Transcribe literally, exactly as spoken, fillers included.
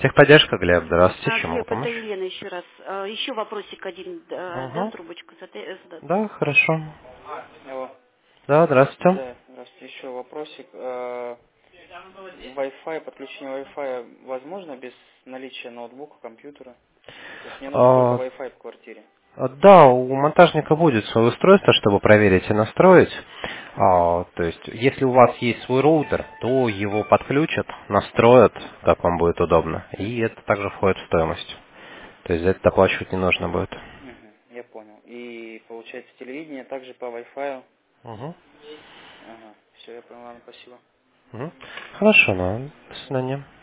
Техподдержка, Глеб, здравствуйте, А, чем могу Глеб, это помочь? Елена еще раз. А, Еще вопросик один, да, да, Угу. трубочку зада- задать. Да, хорошо. Алло. Да, здравствуйте. Да, здравствуйте. Еще вопросик. Э, Wi-Fi, подключение Wi-Fi возможно без наличия ноутбука, компьютера? То есть мне нужен только А, Wi-Fi в квартире. а, да, у монтажника будет свое устройство, чтобы проверить и настроить. А, то есть, если у вас есть свой роутер, то его подключат, настроят, как вам будет удобно. И это также входит в стоимость. То есть за это доплачивать не нужно будет. Угу, я понял. И получается телевидение также по Wi-Fi. Угу. Ага, все, я понял, ладно, спасибо. Угу. Хорошо, ну, до свидания.